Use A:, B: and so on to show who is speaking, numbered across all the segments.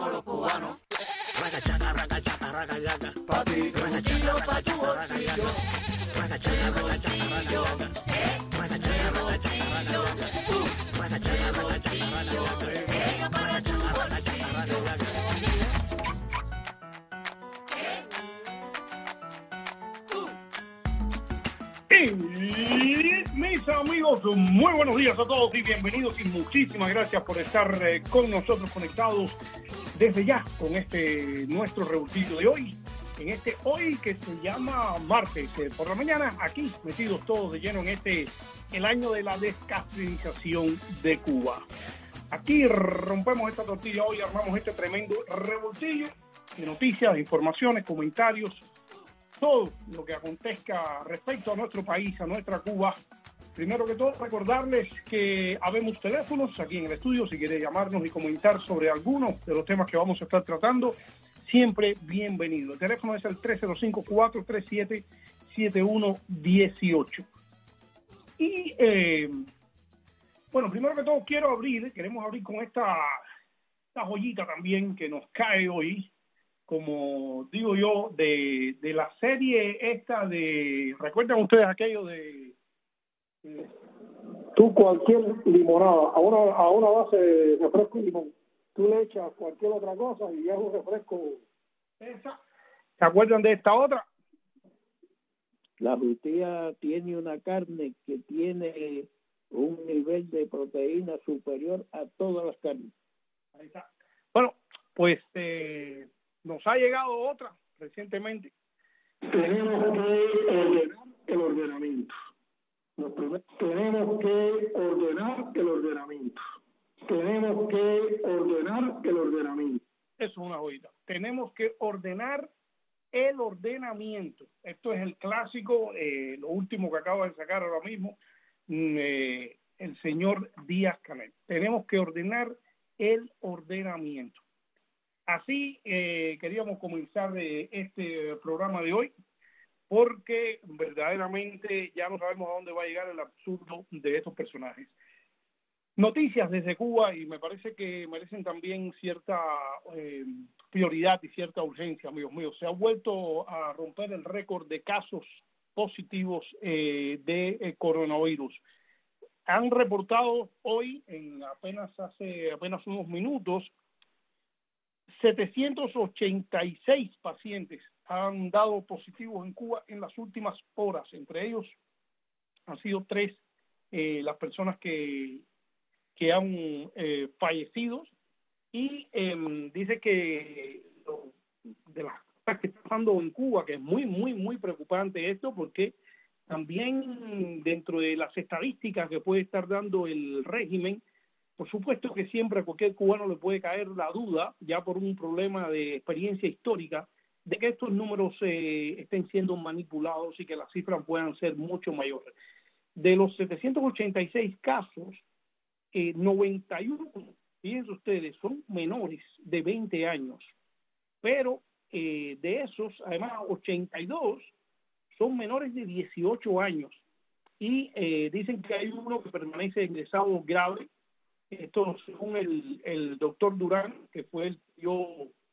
A: los cubanos.
B: Ragachaca, ragachaca, ragachaca.
A: Pa' ti, bolsillo, pa' tu bolsillo.
B: Ragachaca, ragachaca, ragachaca. Ragachaca, ragachaca, ragachaca. Ragachaca, ragachaca, ragachaca. Ragachaca, ragachaca, ragachaca.
C: Mis amigos, muy buenos días a todos y bienvenidos y muchísimas gracias por estar con nosotros conectados desde ya con nuestro revoltillo de hoy, en hoy que se llama martes por la mañana, aquí metidos todos de lleno en el año de la descafeinización de Cuba. Aquí rompemos esta tortilla hoy, armamos este tremendo revoltillo de noticias, de informaciones, comentarios, todo lo que acontezca respecto a nuestro país, a nuestra Cuba. Primero que todo, recordarles que habemos teléfonos aquí en el estudio. Si quiere llamarnos y comentar sobre algunos de los temas que vamos a estar tratando, siempre bienvenido. El teléfono es el 305-437-7118. Y, bueno, primero que todo queremos abrir con esta joyita también que nos cae hoy, como digo yo, de la serie esta ¿recuerdan ustedes aquello de
D: tú cualquier limonada, a una base de refresco y limón, tú le echas cualquier otra cosa y es un refresco?
C: esa? ¿Se acuerdan de esta otra?
E: La frutilla tiene una carne que tiene un nivel de proteína superior a todas las carnes.
C: Ahí está. Bueno, pues nos ha llegado otra recientemente.
D: Tenemos que ordenar el ordenamiento. Tenemos que ordenar el ordenamiento. Tenemos que ordenar el ordenamiento.
C: Eso es una joyita. Tenemos que ordenar el ordenamiento. Esto es el clásico, lo último que acaba de sacar ahora mismo el señor Díaz-Canel. Tenemos que ordenar el ordenamiento. Así queríamos comenzar este programa de hoy, porque verdaderamente ya no sabemos a dónde va a llegar el absurdo de estos personajes. Noticias desde Cuba, y me parece que merecen también cierta prioridad y cierta urgencia, amigos míos. Se ha vuelto a romper el récord de casos positivos de coronavirus. Han reportado hoy, hace apenas unos minutos, 786 pacientes han dado positivos en Cuba en las últimas horas. Entre ellos han sido 3 las personas que han fallecido, y dice que de las cosas que está pasando en Cuba, que es muy, muy, muy preocupante esto, porque también dentro de las estadísticas que puede estar dando el régimen, por supuesto que siempre a cualquier cubano le puede caer la duda, ya por un problema de experiencia histórica, de que estos números estén siendo manipulados y que las cifras puedan ser mucho mayores. De los 786 casos, 91, fíjense ustedes, son menores de 20 años, pero de esos, además, 82 son menores de 18 años, y dicen que hay uno que permanece ingresado grave. Esto según el doctor Durán, que fue el que dio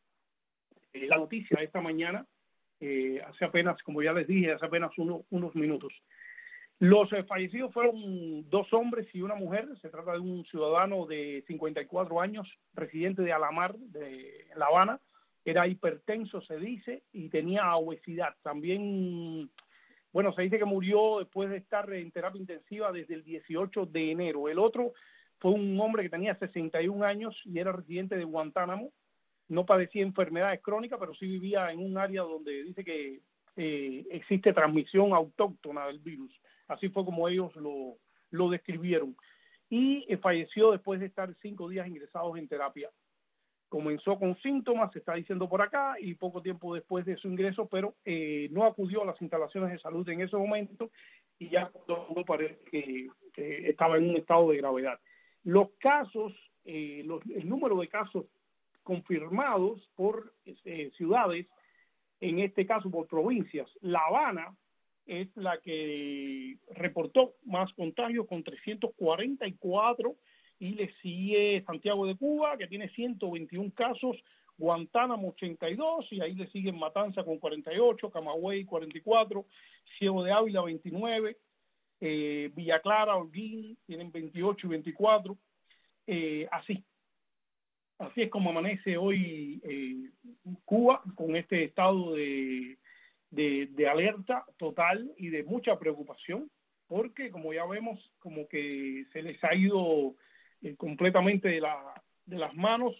C: la noticia esta mañana, hace apenas, como ya les dije, hace apenas unos minutos. Los fallecidos fueron 2 hombres y una mujer. Se trata de un ciudadano de 54 años, residente de Alamar, de La Habana. Era hipertenso, se dice, y tenía obesidad. También, bueno, se dice que murió después de estar en terapia intensiva desde el 18 de enero. El otro fue un hombre que tenía 61 años y era residente de Guantánamo. No padecía enfermedades crónicas, pero sí vivía en un área donde dice que existe transmisión autóctona del virus. Así fue como ellos lo describieron. Y falleció después de estar 5 días ingresados en terapia. Comenzó con síntomas, se está diciendo por acá, y poco tiempo después de su ingreso, pero no acudió a las instalaciones de salud en ese momento, y ya no parece que estaba en un estado de gravedad. Los casos, el número de casos confirmados por ciudades, en este caso por provincias. La Habana es la que reportó más contagios con 344, y le sigue Santiago de Cuba, que tiene 121 casos, Guantánamo 82, y ahí le siguen Matanza con 48, Camagüey 44, Ciego de Ávila 29, Villa Clara, Holguín tienen 28 y 24, así es como amanece hoy Cuba, con este estado de alerta total y de mucha preocupación, porque como ya vemos, como que se les ha ido completamente de las manos.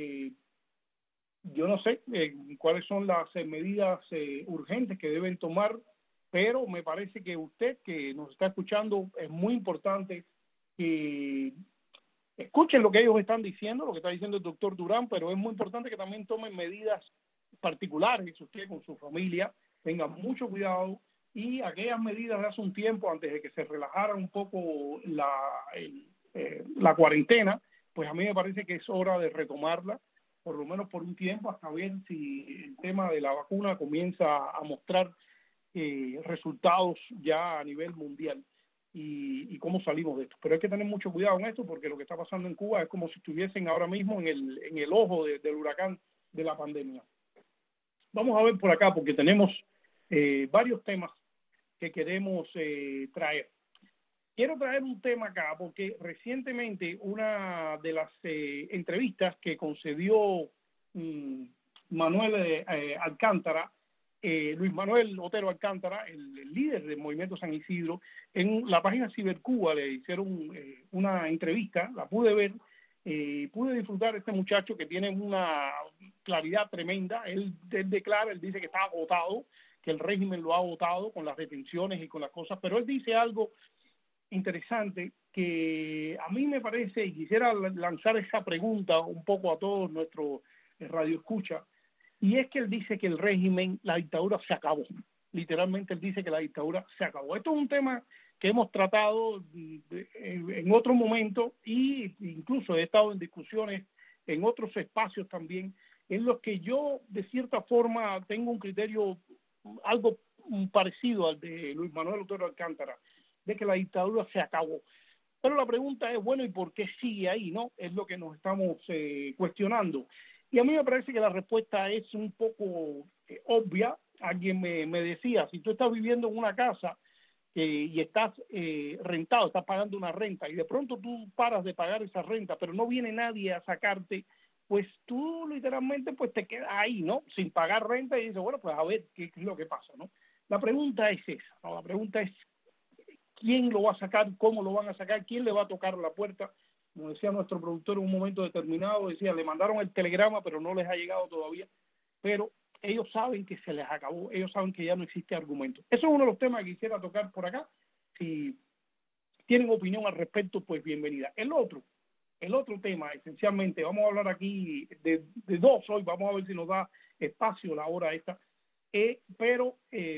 C: Yo no sé cuáles son las medidas urgentes que deben tomar, pero me parece que usted que nos está escuchando es muy importante que escuchen lo que ellos están diciendo, lo que está diciendo el doctor Durán, pero es muy importante que también tomen medidas particulares, usted con su familia, tengan mucho cuidado, y aquellas medidas de hace un tiempo, antes de que se relajara un poco la cuarentena, pues a mí me parece que es hora de retomarla, por lo menos por un tiempo, hasta ver si el tema de la vacuna comienza a mostrar resultados ya a nivel mundial y cómo salimos de esto. Pero hay que tener mucho cuidado en esto, porque lo que está pasando en Cuba es como si estuviesen ahora mismo en el ojo del huracán de la pandemia. Vamos a ver por acá, porque tenemos varios temas que queremos traer. Quiero traer un tema acá porque recientemente una de las entrevistas que concedió Manuel Alcántara, Luis Manuel Otero Alcántara, el líder del Movimiento San Isidro, en la página Cibercuba le hicieron una entrevista, la pude ver, pude disfrutar de este muchacho que tiene una claridad tremenda. Él declara, él dice que está agotado, que el régimen lo ha agotado con las detenciones y con las cosas, pero él dice algo interesante que a mí me parece, y quisiera lanzar esa pregunta un poco a todos nuestros radioescuchas, y es que él dice que el régimen, la dictadura se acabó. Literalmente él dice que la dictadura se acabó. Esto es un tema que hemos tratado en otro momento, y incluso he estado en discusiones en otros espacios también, en los que yo de cierta forma tengo un criterio algo parecido al de Luis Manuel Otero Alcántara, de que la dictadura se acabó. Pero la pregunta es, bueno, ¿y por qué sigue ahí, no? Es lo que nos estamos cuestionando. Y a mí me parece que la respuesta es un poco obvia. Alguien me decía, si tú estás viviendo en una casa y estás rentado, estás pagando una renta, y de pronto tú paras de pagar esa renta, pero no viene nadie a sacarte, pues tú literalmente pues te quedas ahí, ¿no? Sin pagar renta, y dices, bueno, pues a ver qué es lo que pasa, ¿no? La pregunta es esa, ¿no? La pregunta es, ¿quién lo va a sacar? ¿Cómo lo van a sacar? ¿Quién le va a tocar la puerta? Como decía nuestro productor en un momento determinado, decía, le mandaron el telegrama, pero no les ha llegado todavía. Pero ellos saben que se les acabó, ellos saben que ya no existe argumento. Eso es uno de los temas que quisiera tocar por acá. Si tienen opinión al respecto, pues bienvenida. El otro tema, esencialmente, vamos a hablar aquí de dos hoy, vamos a ver si nos da espacio la hora esta, pero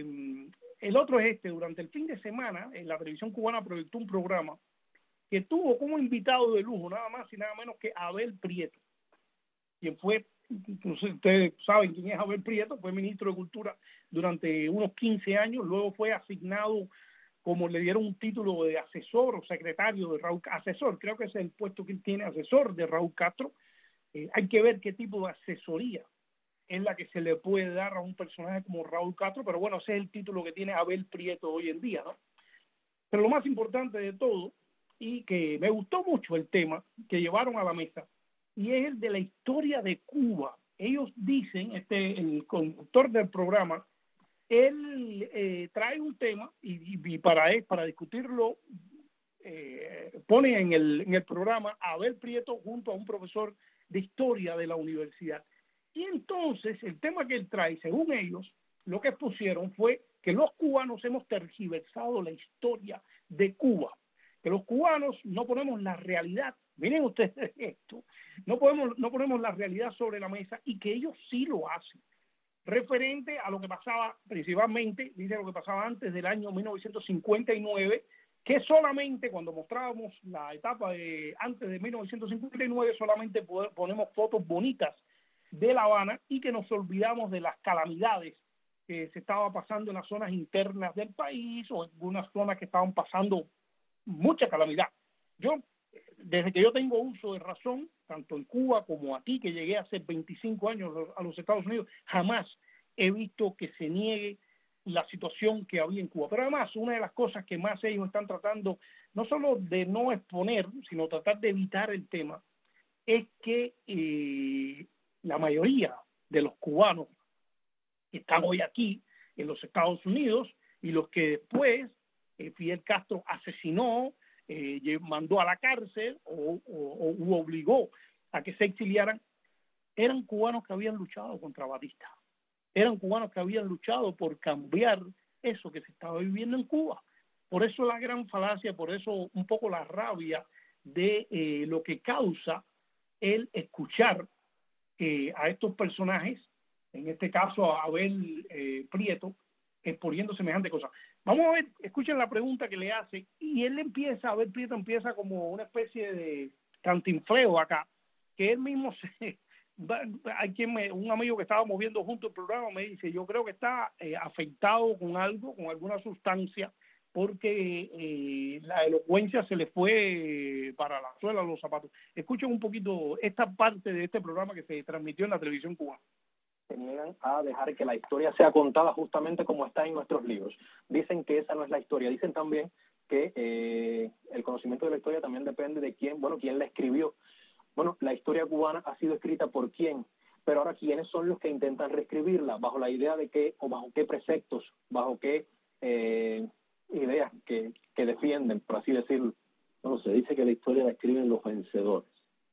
C: el otro es durante el fin de semana, en la televisión cubana proyectó un programa que tuvo como invitado de lujo nada más y nada menos que Abel Prieto, quien fue, ustedes saben quién es Abel Prieto, fue ministro de Cultura durante unos 15 años, luego fue asignado, como le dieron un título de asesor o secretario de Raúl, asesor, creo que ese es el puesto que él tiene, asesor de Raúl Castro. Hay que ver qué tipo de asesoría es la que se le puede dar a un personaje como Raúl Castro, pero bueno, ese es el título que tiene Abel Prieto hoy en día, ¿no? Pero lo más importante de todo, y que me gustó mucho el tema que llevaron a la mesa, y es el de la historia de Cuba. Ellos dicen, el conductor del programa, él trae un tema y para discutirlo pone en el programa a Abel Prieto junto a un profesor de historia de la universidad. Y entonces el tema que él trae, según ellos, lo que expusieron fue que los cubanos hemos tergiversado la historia de Cuba, que los cubanos no ponemos la realidad, miren ustedes esto, no ponemos la realidad sobre la mesa, y que ellos sí lo hacen, referente a lo que pasaba principalmente, dice lo que pasaba antes del año 1959, que solamente cuando mostrábamos la etapa de antes de 1959 solamente ponemos fotos bonitas de La Habana, y que nos olvidamos de las calamidades que se estaba pasando en las zonas internas del país, o en algunas zonas que estaban pasando mucha calamidad. Yo desde que yo tengo uso de razón, tanto en Cuba como aquí, que llegué hace 25 años a los Estados Unidos, jamás he visto que se niegue la situación que había en Cuba. Pero además, una de las cosas que más ellos están tratando, no solo de no exponer, sino tratar de evitar el tema, es que la mayoría de los cubanos que están hoy aquí en los Estados Unidos y los que después Fidel Castro asesinó, mandó a la cárcel o obligó a que se exiliaran, eran cubanos que habían luchado contra Batista. Eran cubanos que habían luchado por cambiar eso que se estaba viviendo en Cuba. Por eso la gran falacia, por eso un poco la rabia de lo que causa el escuchar a estos personajes, en este caso a Abel Prieto, exponiendo semejante cosa. Vamos a ver, escuchen la pregunta que le hace, y él empieza, Abel Prieto empieza como una especie de cantinfleo acá, que él mismo un amigo que estábamos viendo junto el programa me dice, yo creo que está afectado con algo, con alguna sustancia, porque la elocuencia se le fue para la suela de los zapatos. Escuchen un poquito esta parte de este programa que se transmitió en la televisión cubana.
F: Se niegan a dejar que la historia sea contada justamente como está en nuestros libros. Dicen que esa no es la historia. Dicen también que el conocimiento de la historia también depende de quién la escribió. Bueno, la historia cubana ha sido escrita por quién, pero ahora quiénes son los que intentan reescribirla, bajo la idea de qué, o bajo qué preceptos, bajo qué ideas que defienden, por así decirlo.
E: No, se dice que la historia la escriben los vencedores.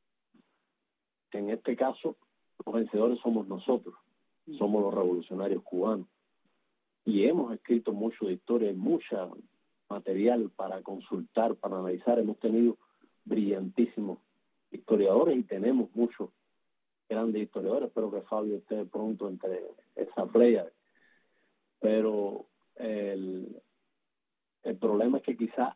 E: En este caso, los vencedores somos nosotros, somos los revolucionarios cubanos. Y hemos escrito mucho de historia, mucho material para consultar, para analizar. Hemos tenido brillantísimos historiadores y tenemos muchos grandes historiadores. Espero que Fabio esté pronto entre esa playa. Pero el problema es que quizás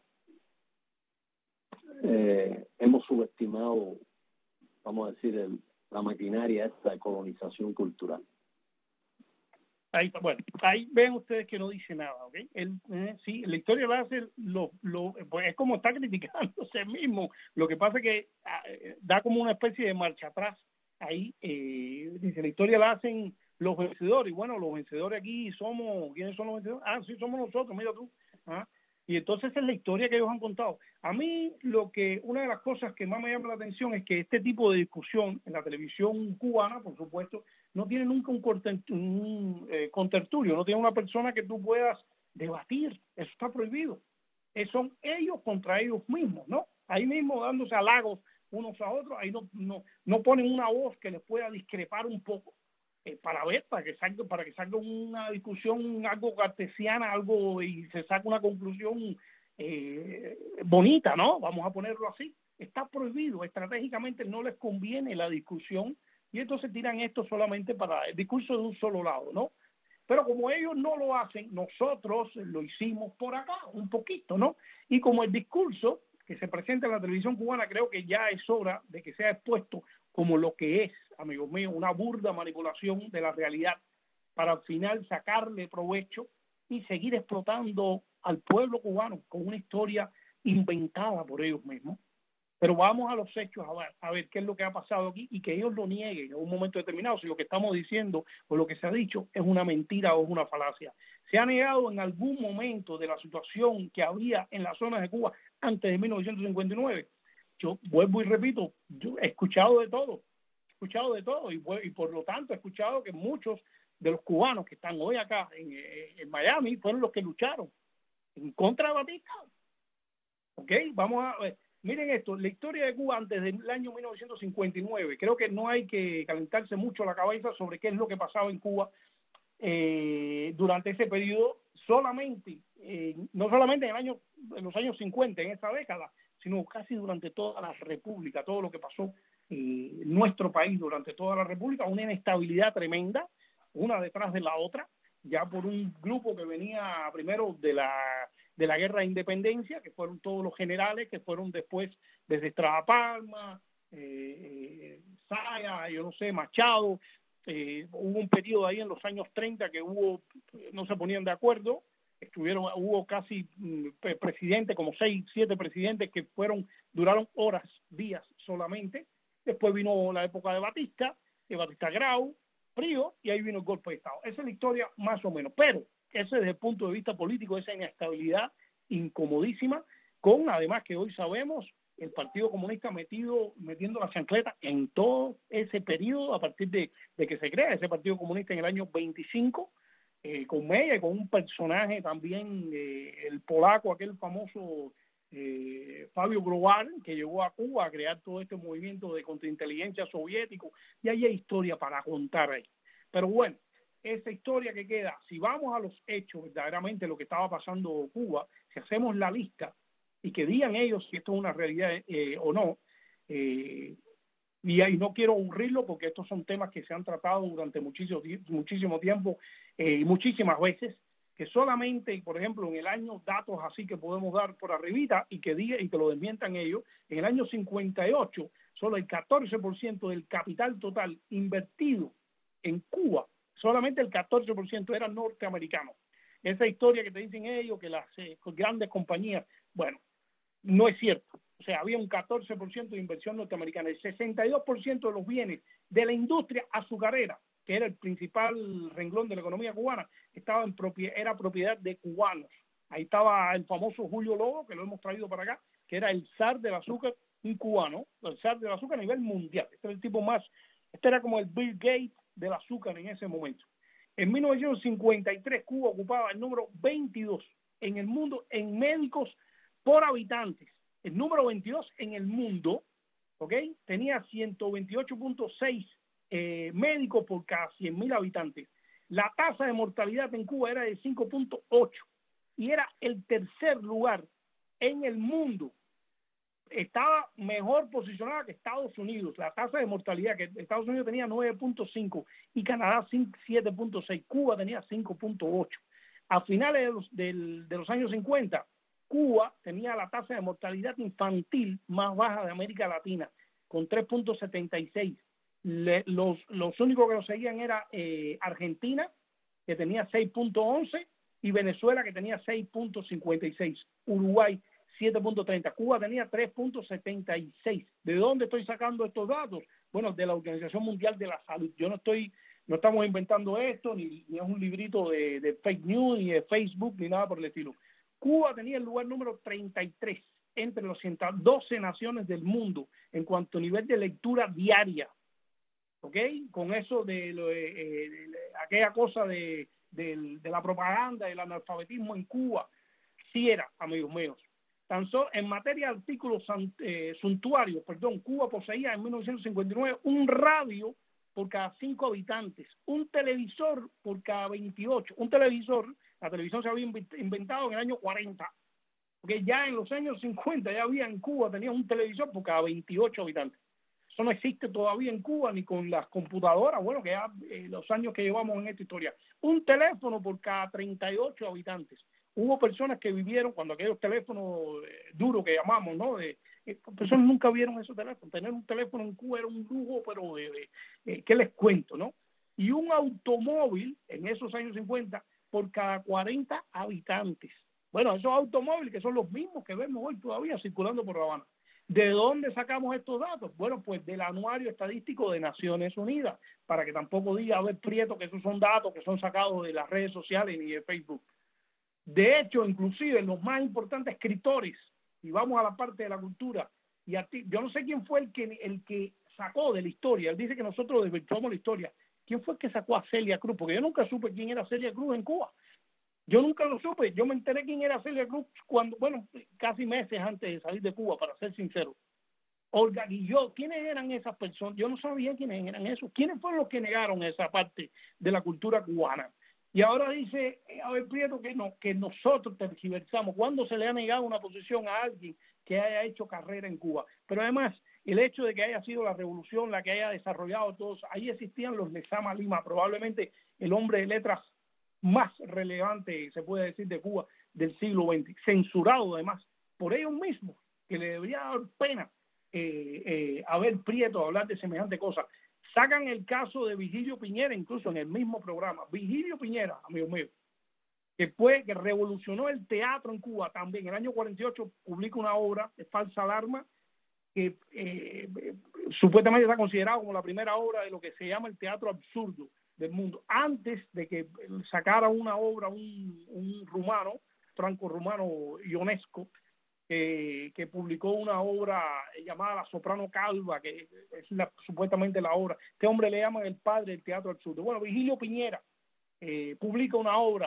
E: hemos subestimado, vamos a decir, la maquinaria esta de colonización cultural.
C: Ahí, bueno, ahí ven ustedes que no dice nada, ¿ok? Sí, la historia la hace, pues es como está criticándose él mismo. Lo que pasa es que da como una especie de marcha atrás. Ahí dice, la historia la hacen los vencedores. Y bueno, los vencedores aquí somos, ¿quiénes son los vencedores? Ah, sí, somos nosotros, mira tú. ¿Ah? Y entonces esa es la historia que ellos han contado. A mí una de las cosas que más me llama la atención es que este tipo de discusión en la televisión cubana, por supuesto, no tiene nunca un contertulio, no tiene una persona que tú puedas debatir. Eso está prohibido. Son ellos contra ellos mismos, ¿no? Ahí mismo dándose halagos unos a otros, ahí no ponen una voz que les pueda discrepar un poco. Para que salga una discusión algo cartesiana, algo y se saque una conclusión bonita, ¿no? Vamos a ponerlo así. Está prohibido, estratégicamente no les conviene la discusión y entonces tiran esto solamente para el discurso de un solo lado, ¿no? Pero como ellos no lo hacen, nosotros lo hicimos por acá un poquito, ¿no? Y como el discurso que se presenta en la televisión cubana creo que ya es hora de que sea expuesto como lo que es, amigos míos, una burda manipulación de la realidad para al final sacarle provecho y seguir explotando al pueblo cubano con una historia inventada por ellos mismos. Pero vamos a los hechos a ver qué es lo que ha pasado aquí y que ellos lo nieguen en un momento determinado si lo que estamos diciendo o lo que se ha dicho es una mentira o es una falacia. Se ha negado en algún momento de la situación que había en las zonas de Cuba antes de 1959. Yo vuelvo y repito, yo he escuchado de todo y por lo tanto he escuchado que muchos de los cubanos que están hoy acá en Miami fueron los que lucharon en contra de Batista. ¿Ok? Vamos a ver. Miren esto, la historia de Cuba antes del año 1959, creo que no hay que calentarse mucho la cabeza sobre qué es lo que pasaba en Cuba durante ese periodo, no solamente en los años 50, en esa década, sino casi durante toda la República, todo lo que pasó en nuestro país durante toda la República, una inestabilidad tremenda, una detrás de la otra, ya por un grupo que venía primero de la guerra de independencia, que fueron todos los generales, que fueron después desde Estrada Palma, Saya, Machado. Hubo un periodo ahí en los años 30 que no se ponían de acuerdo, hubo casi presidentes, como 6, 7 presidentes que duraron horas, días solamente. Después vino la época de Batista Grau, Prío, y ahí vino el golpe de Estado. Esa es la historia más o menos, pero ese desde el punto de vista político, esa inestabilidad incomodísima, con además que hoy sabemos el Partido Comunista metiendo la chancleta en todo ese periodo a partir de que se crea ese Partido Comunista en el año 25, con Mella y con un personaje también, el polaco, aquel famoso Fabio Grovar, que llegó a Cuba a crear todo este movimiento de contrainteligencia soviético, y ahí hay historia para contar ahí. Pero bueno, esa historia que queda, si vamos a los hechos, verdaderamente lo que estaba pasando en Cuba, si hacemos la lista y que digan ellos si esto es una realidad o no, y ahí no quiero aburrirlo porque estos son temas que se han tratado durante muchísimo tiempo y muchísimas veces, que solamente, por ejemplo, en el año, datos así que podemos dar por arribita y que lo desmientan ellos, en el año 58, solo el 14% del capital total invertido en Cuba, solamente el 14% era norteamericano. Esa historia que te dicen ellos, que las grandes compañías, bueno, no es cierto. O sea, había un 14% de inversión norteamericana. El 62% de los bienes de la industria azucarera, que era el principal renglón de la economía cubana, era propiedad de cubanos. Ahí estaba el famoso Julio Lobo, que lo hemos traído para acá, que era el zar del azúcar, un cubano, el zar del azúcar a nivel mundial. Este era como el Bill Gates del azúcar en ese momento. En 1953 Cuba ocupaba el número 22 en el mundo en médicos por habitantes. El número 22 en el mundo, ¿ok? Tenía 128.6 médicos por cada 100.000 habitantes. La tasa de mortalidad en Cuba era de 5.8 y era el tercer lugar en el mundo. Estaba mejor posicionada que Estados Unidos. La tasa de mortalidad, que Estados Unidos tenía 9.5 y Canadá 7.6. Cuba tenía 5.8. A finales de los años 50, Cuba tenía la tasa de mortalidad infantil más baja de América Latina, con 3.76. Los únicos que lo seguían era Argentina, que tenía 6.11, y Venezuela, que tenía 6.56. Uruguay, 7.30. Cuba tenía 3.76. ¿De dónde estoy sacando estos datos? Bueno, de la Organización Mundial de la Salud. No estamos inventando esto, ni es un librito de fake news, ni de Facebook, ni nada por el estilo. Cuba tenía el lugar número 33 entre los 112 naciones del mundo en cuanto a nivel de lectura diaria. ¿Ok? Con eso de aquella cosa de la propaganda, del analfabetismo en Cuba, sí era, amigos míos. Tan solo en materia de artículos suntuarios, Cuba poseía en 1959 un radio por cada 5 habitantes, un televisor por cada 28. La televisión se había inventado en el año 40, porque ya en los años 50 ya había en Cuba, tenía un televisor por cada 28 habitantes. Eso no existe todavía en Cuba, ni con las computadoras, bueno, que ya los años que llevamos en esta historia. Un teléfono por cada 38 habitantes. Hubo personas que vivieron, cuando aquellos teléfonos duros que llamamos, ¿no? Personas nunca vieron esos teléfonos. Tener un teléfono en Cuba era un lujo, pero ¿qué les cuento, no? Y un automóvil en esos años 50 por cada 40 habitantes. Bueno, esos automóviles que son los mismos que vemos hoy todavía circulando por La Habana. ¿De dónde sacamos estos datos? Bueno, pues del Anuario Estadístico de Naciones Unidas, para que tampoco diga, a ver, Prieto, que esos son datos que son sacados de las redes sociales ni de Facebook. De hecho, inclusive los más importantes escritores, y vamos a la parte de la cultura, y yo no sé quién fue el que sacó de la historia, él dice que nosotros desvirtuamos la historia. ¿Quién fue el que sacó a Celia Cruz? Porque yo nunca supe quién era Celia Cruz en Cuba. Yo nunca lo supe. Yo me enteré quién era Celia Cruz casi meses antes de salir de Cuba, para ser sincero. Olga Guillot, ¿quiénes eran esas personas? Yo no sabía quiénes eran esos. ¿Quiénes fueron los que negaron esa parte de la cultura cubana? Y ahora dice, a ver, Prieto, que nosotros tergiversamos. ¿Cuándo se le ha negado una posición a alguien que haya hecho carrera en Cuba? Pero además, el hecho de que haya sido la revolución la que haya desarrollado todos, ahí existían los Lezama Lima, probablemente el hombre de letras más relevante, se puede decir, de Cuba del siglo XX, censurado además por ellos mismos, que le debería dar pena a ver Prieto hablar de semejante cosa. Sacan el caso de Vigilio Piñera, incluso en el mismo programa. Vigilio Piñera, amigo mío, que revolucionó el teatro en Cuba también. En el año 48 publica una obra, Falsa Alarma, que supuestamente está considerado como la primera obra de lo que se llama el teatro absurdo del mundo. Antes de que sacara una obra un rumano, franco-rumano Ionesco, que publicó una obra llamada La Soprano Calva, que es supuestamente la obra. Este hombre le llaman el padre del teatro absurdo. Bueno, Virgilio Piñera publica una obra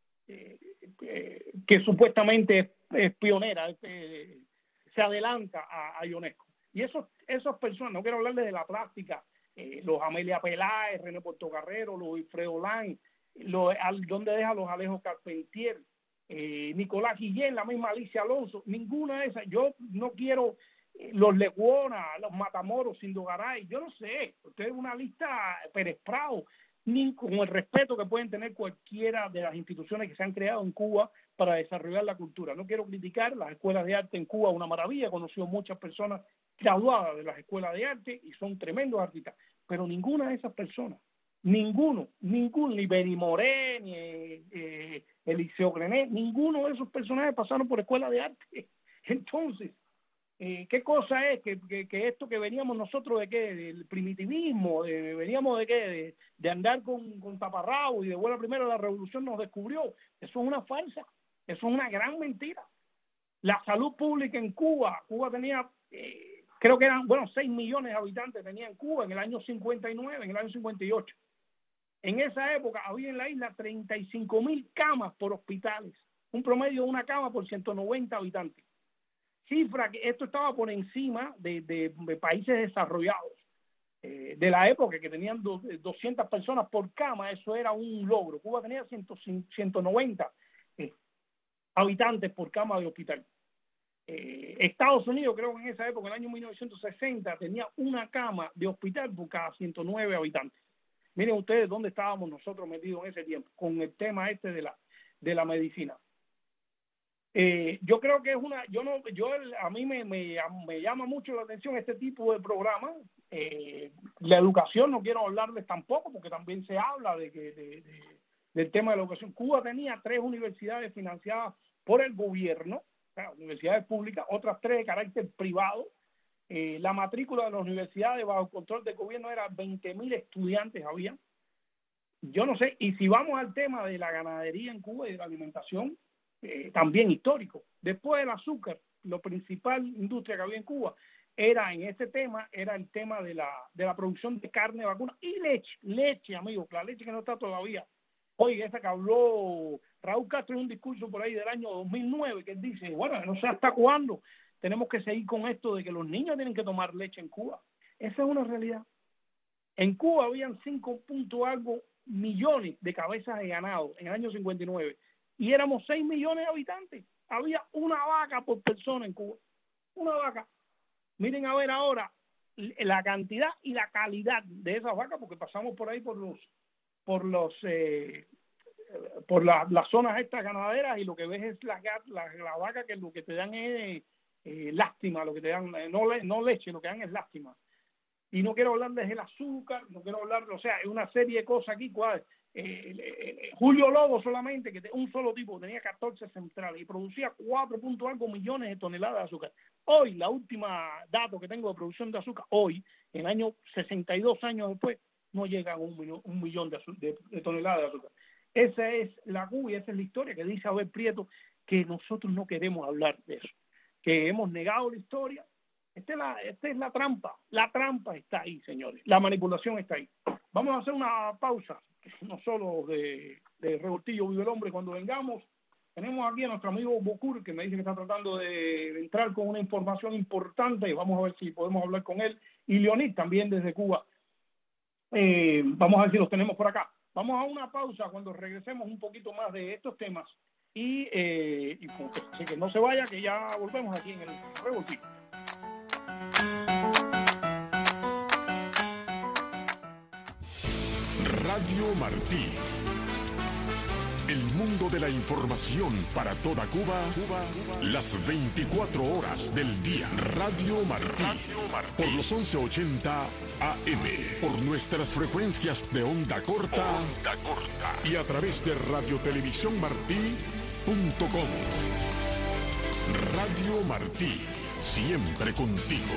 C: que supuestamente es pionera, se adelanta a Ionesco. Y esas personas, no quiero hablarles de la plástica, los Amelia Peláez, René Portocarrero, los Wilfredo Lang, donde deja los Alejo Carpentier, Nicolás Guillén, la misma Alicia Alonso, ninguna de esas. Yo no quiero los Leguona, los Matamoros, Sindogaray, yo no sé, usted es una lista Pérez Prado, ni con el respeto que pueden tener cualquiera de las instituciones que se han creado en Cuba para desarrollar la cultura. No quiero criticar las escuelas de arte en Cuba, una maravilla, he conocido muchas personas graduadas de las escuelas de arte y son tremendos artistas, pero ninguna de esas personas, ninguno, ni Benny Moré, ni Eliseo Grenet, ninguno de esos personajes pasaron por escuela de arte. Entonces, ¿qué cosa es que esto que veníamos nosotros de qué? Del primitivismo, veníamos de qué? De andar con taparrabos y de buena primera la revolución nos descubrió. Eso es una farsa, eso es una gran mentira. La salud pública en Cuba tenía, creo que eran, 6 millones de habitantes tenía en Cuba en el año 59, en el año 58. En esa época había en la isla 35,000 camas por hospitales, un promedio de una cama por 190 habitantes. Cifra que esto estaba por encima de países desarrollados de la época, que tenían 200 personas por cama. Eso era un logro. Cuba tenía 190 habitantes por cama de hospital. Estados Unidos, creo que en esa época, en el año 1960, tenía una cama de hospital por cada 109 habitantes. Miren ustedes dónde estábamos nosotros metidos en ese tiempo con el tema de la medicina. Yo creo que a mí me llama mucho la atención este tipo de programas. La educación no quiero hablarles tampoco, porque también se habla del tema de la educación. Cuba tenía 3 universidades financiadas por el gobierno, o sea, universidades públicas, otras 3 de carácter privado. La matrícula de las universidades bajo control del gobierno era 20,000 estudiantes había. Yo no sé, y si vamos al tema de la ganadería en Cuba y de la alimentación, también histórico. Después del azúcar, la principal industria que había en Cuba era el tema de la producción de carne vacuna y leche, amigos, la leche que no está todavía. Oye, esa que habló Raúl Castro en un discurso por ahí del año 2009, que él dice, bueno, no sé hasta cuándo tenemos que seguir con esto de que los niños tienen que tomar leche en Cuba. Esa es una realidad. En Cuba habían 5 algo millones de cabezas de ganado en el año 59 y éramos 6 millones de habitantes. Había una vaca por persona en Cuba. Una vaca. Miren a ver ahora la cantidad y la calidad de esas vacas, porque pasamos por ahí por las zonas estas ganaderas y lo que ves es la vaca, que lo que te dan es lástima, lo que te dan, no leche, lo que dan es lástima. Y no quiero hablarles del azúcar, no quiero hablar, o sea, hay una serie de cosas aquí. Julio Lobo solamente, que un solo tipo, tenía 14 centrales y producía 4 algo millones de toneladas de azúcar. Hoy, la última dato que tengo de producción de azúcar, hoy, en el año 62 años después, no llega a un millón de toneladas de azúcar. Esa es la Cuba y esa es la historia que dice Abel Prieto, que nosotros no queremos hablar de eso, que hemos negado la historia. Esta es la trampa. La trampa está ahí, señores. La manipulación está ahí. Vamos a hacer una pausa, no solo de Revoltillo Vive el Hombre. Cuando vengamos, tenemos aquí a nuestro amigo Bocur, que me dice que está tratando de entrar con una información importante. Vamos a ver si podemos hablar con él. Y Leonid, también desde Cuba. Vamos a ver si los tenemos por acá. Vamos a una pausa. Cuando regresemos un poquito más de estos temas. Y que no se vaya, que ya volvemos aquí en el Revoltillo.
G: Radio Martí, El mundo de la información para toda Cuba, las 24 horas del día. Radio Martí, por los 1180 AM, por nuestras frecuencias de onda corta, y a través de radiotelevisiónmartí.com. Radio Martí, siempre contigo.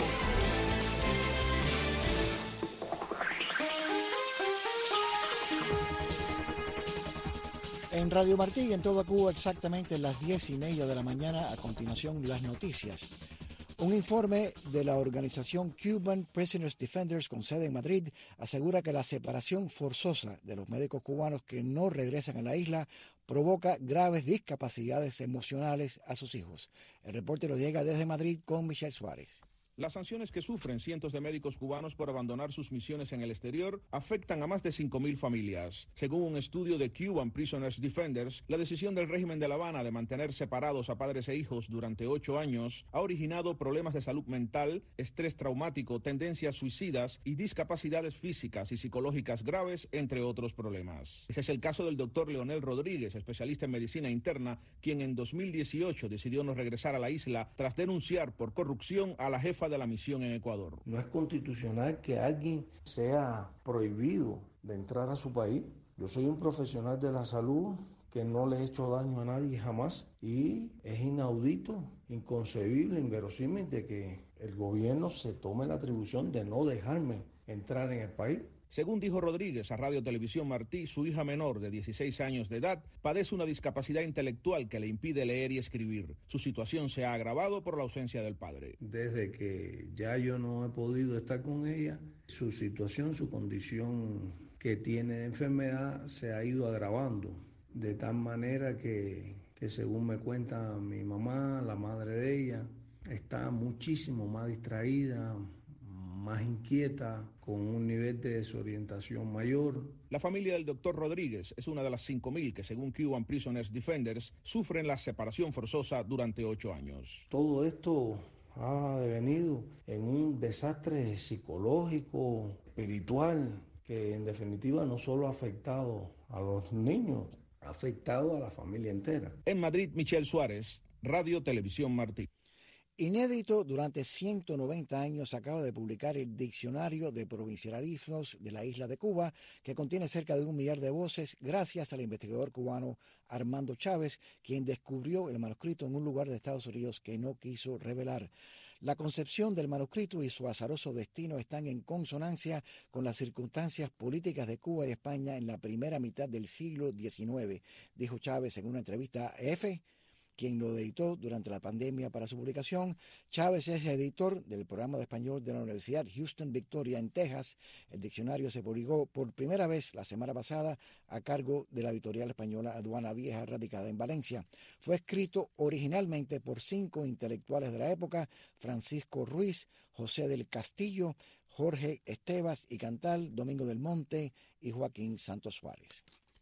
H: En Radio Martí y en toda Cuba exactamente las 10:30 de la mañana. A continuación, las noticias. Un informe de la organización Cuban Prisoners Defenders con sede en Madrid asegura que la separación forzosa de los médicos cubanos que no regresan a la isla provoca graves discapacidades emocionales a sus hijos. El reporte lo llega desde Madrid con Michelle Suárez.
I: Las sanciones que sufren cientos de médicos cubanos por abandonar sus misiones en el exterior afectan a más de 5.000 familias. Según un estudio de Cuban Prisoners Defenders, la decisión del régimen de La Habana de mantener separados a padres e hijos durante 8 años ha originado problemas de salud mental, estrés traumático, tendencias suicidas y discapacidades físicas y psicológicas graves, entre otros problemas. Ese es el caso del doctor Leonel Rodríguez, especialista en medicina interna, quien en 2018 decidió no regresar a la isla tras denunciar por corrupción a la jefa de la misión en Ecuador.
J: No es constitucional que alguien sea prohibido de entrar a su país. Yo soy un profesional de la salud que no le he hecho daño a nadie jamás, y es inaudito, inconcebible, inverosímil de que el gobierno se tome la atribución de no dejarme entrar en el país.
I: Según dijo Rodríguez a Radio Televisión Martí, su hija menor de 16 años de edad padece una discapacidad intelectual que le impide leer y escribir. Su situación se ha agravado por la ausencia del padre.
J: Desde que ya yo no he podido estar con ella, su situación, su condición que tiene de enfermedad se ha ido agravando, de tal manera que según me cuenta mi mamá, la madre de ella, está muchísimo más distraída, más inquieta, con un nivel de desorientación mayor.
I: La familia del doctor Rodríguez es una de las 5.000 que, según Cuban Prisoners Defenders, sufren la separación forzosa durante 8 años.
J: Todo esto ha devenido en un desastre psicológico, espiritual, que en definitiva no solo ha afectado a los niños, ha afectado a la familia entera.
I: En Madrid, Michelle Suárez, Radio Televisión Martí.
H: Inédito, durante 190 años acaba de publicar el Diccionario de Provincialismos de la isla de Cuba, que contiene cerca de 1 millar de voces, gracias al investigador cubano Armando Chávez, quien descubrió el manuscrito en un lugar de Estados Unidos que no quiso revelar. La concepción del manuscrito y su azaroso destino están en consonancia con las circunstancias políticas de Cuba y España en la primera mitad del siglo XIX, dijo Chávez en una entrevista a EFE, quien lo editó durante la pandemia para su publicación. Chávez es editor del programa de español de la Universidad Houston Victoria en Texas. El diccionario se publicó por primera vez la semana pasada a cargo de la editorial española Aduana Vieja, radicada en Valencia. Fue escrito originalmente por 5 intelectuales de la época: Francisco Ruiz, José del Castillo, Jorge Estevas y Cantal, Domingo del Monte y Joaquín Santos Suárez.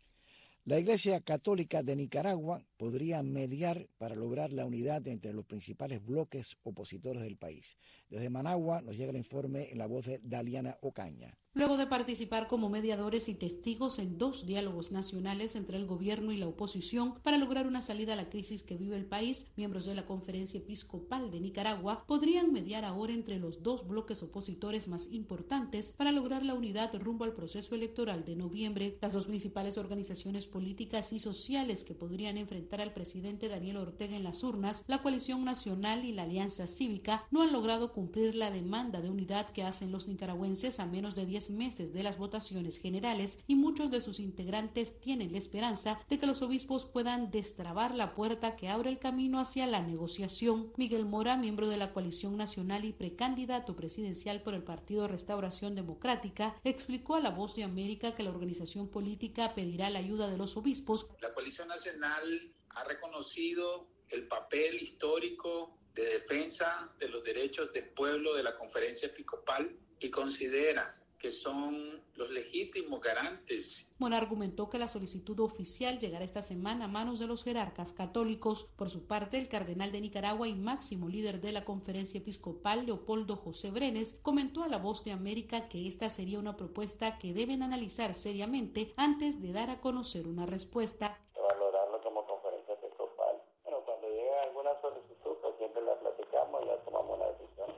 H: La Iglesia Católica de Nicaragua podría mediar para lograr la unidad entre los principales bloques opositores del país. Desde Managua nos llega el informe en la voz de Daliana Ocaña.
K: Luego de participar como mediadores y testigos en 2 diálogos nacionales entre el gobierno y la oposición para lograr una salida a la crisis que vive el país, miembros de la Conferencia Episcopal de Nicaragua podrían mediar ahora entre los 2 bloques opositores más importantes para lograr la unidad rumbo al proceso electoral de noviembre. Las 2 principales organizaciones políticas y sociales que podrían enfrentar al presidente Daniel Ortega en las urnas, la Coalición Nacional y la Alianza Cívica, no han logrado cumplir la demanda de unidad que hacen los nicaragüenses a menos de 10 meses de las votaciones generales, y muchos de sus integrantes tienen la esperanza de que los obispos puedan destrabar la puerta que abre el camino hacia la negociación. Miguel Mora, miembro de la Coalición Nacional y precandidato presidencial por el Partido Restauración Democrática, explicó a La Voz de América que la organización política pedirá la ayuda de los obispos.
L: La Coalición Nacional ha reconocido el papel histórico de defensa de los derechos del pueblo de la Conferencia Episcopal y considera que son los legítimos garantes.
K: Mora argumentó que la solicitud oficial llegará esta semana a manos de los jerarcas católicos. Por su parte, el cardenal de Nicaragua y máximo líder de la Conferencia Episcopal, Leopoldo José Brenes, comentó a La Voz de América que esta sería una propuesta que deben analizar seriamente antes de dar a conocer una respuesta.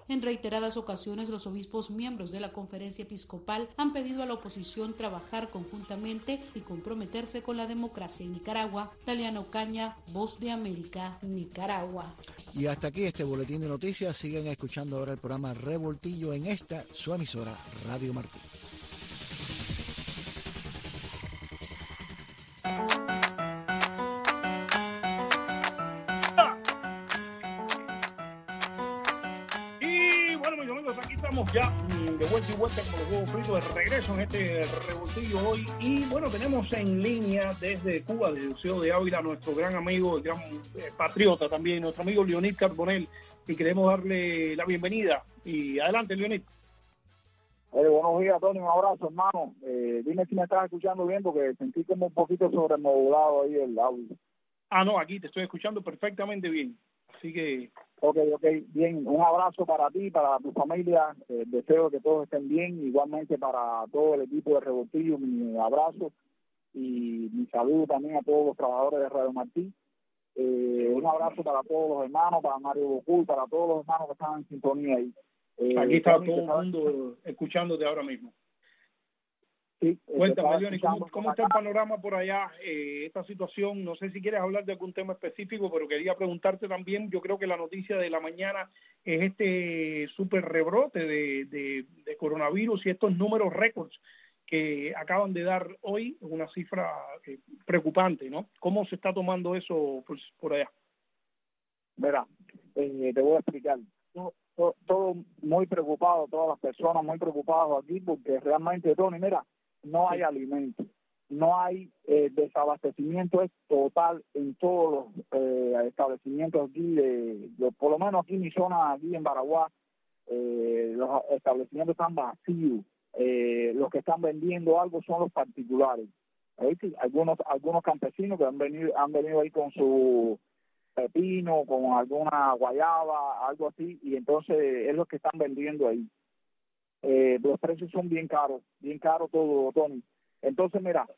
K: En reiteradas ocasiones, los obispos miembros de la Conferencia Episcopal han pedido a la oposición trabajar conjuntamente y comprometerse con la democracia en Nicaragua. Taliana Ocaña, Voz de América, Nicaragua.
H: Y hasta aquí este boletín de noticias. Sigan escuchando ahora el programa Revoltillo en esta, su emisora Radio Martí.
C: Ya de vuelta y vuelta con los huevos fritos de regreso en este revoltillo hoy. Y bueno, tenemos en línea desde Cuba, desde el Ciudad de Ávila, nuestro gran amigo, el gran patriota también, nuestro amigo Leonid Carbonell, y queremos darle la bienvenida. Y adelante, Leonid.
M: Buenos días, Tony, un abrazo, hermano. Dime si me estás escuchando bien, porque sentí como un poquito sobremodulado ahí el audio.
C: No, aquí te estoy escuchando perfectamente bien. Así que...
M: Ok, bien. Un abrazo para ti, para tu familia. Deseo que todos estén bien. Igualmente para todo el equipo de Revoltillo, mi abrazo y mi saludo también a todos los trabajadores de Radio Martí. Un abrazo para todos los hermanos, para Mario Bocul, para todos los hermanos que están en sintonía ahí.
C: Aquí está todo el mundo escuchándote ahora mismo.
M: Sí,
C: cuéntame, Leonid, ¿cómo está el panorama por allá? Esta situación, no sé si quieres hablar de algún tema específico, pero quería preguntarte también, yo creo que la noticia de la mañana es este súper rebrote de coronavirus y estos números récords que acaban de dar hoy, una cifra preocupante, ¿no? ¿Cómo se está tomando eso pues, por allá?
M: Verá, te voy a explicar. Todo muy preocupado, todas las personas muy preocupadas aquí, porque realmente, Tony, mira, no hay alimento, no hay desabastecimiento, es total en todos los establecimientos aquí, por lo menos aquí en mi zona, aquí en Baraguá, los establecimientos están vacíos, los que están vendiendo algo son los particulares, algunos campesinos que han venido ahí con su pepino, con alguna guayaba, algo así, y entonces es lo que están vendiendo ahí. Los precios son bien caros todo, Tony. Entonces, mira,